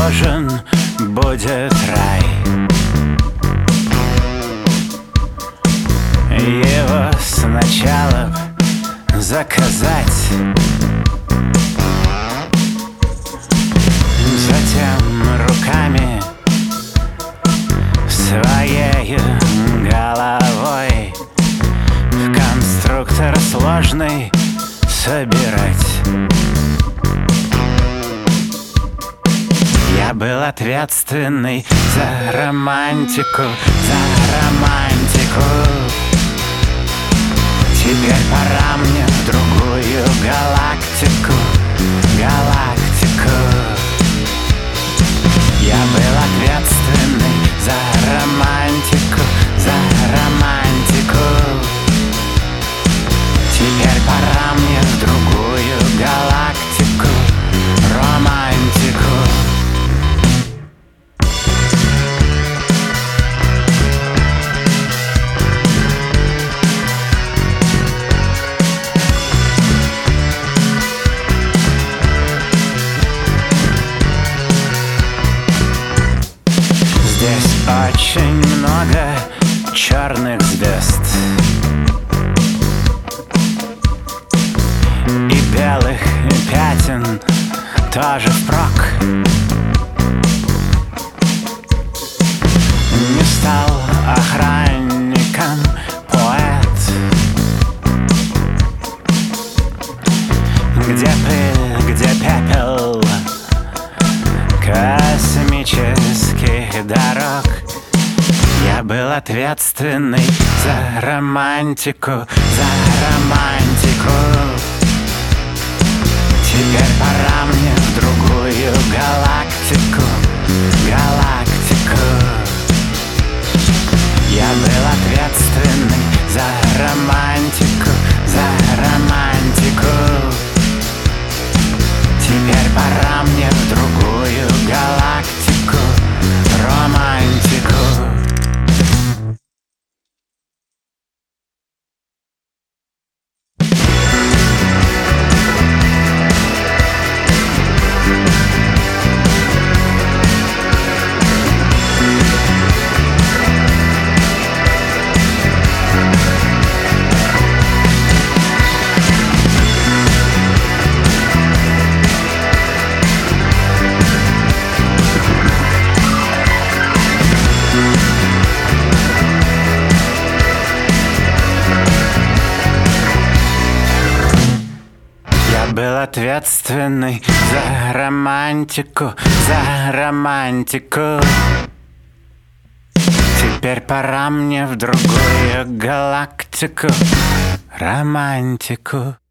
нужен будет рай. Его сначала заказать, затем руками своей головой в конструктор сложный собирать. Я был ответственный за романтику, за романтику. Теперь пора мне в другую галактику, галактику. Я был ответственный за романтику, за романтику. Теперь пора мне в другую галактику, романтику. Здесь очень много черных звезд и белых пятен тоже впрок. Не стал охранником поэт. Где пыль, где пепел космических дорог. Я был ответственный за романтику, за романтику. Теперь пора мне в другую галактику, галактику. Я был ответственный за романтику, за романтику. Теперь пора мне в другую галактику, романтику. Был ответственный за романтику, за романтику. Теперь пора мне в другую галактику, романтику.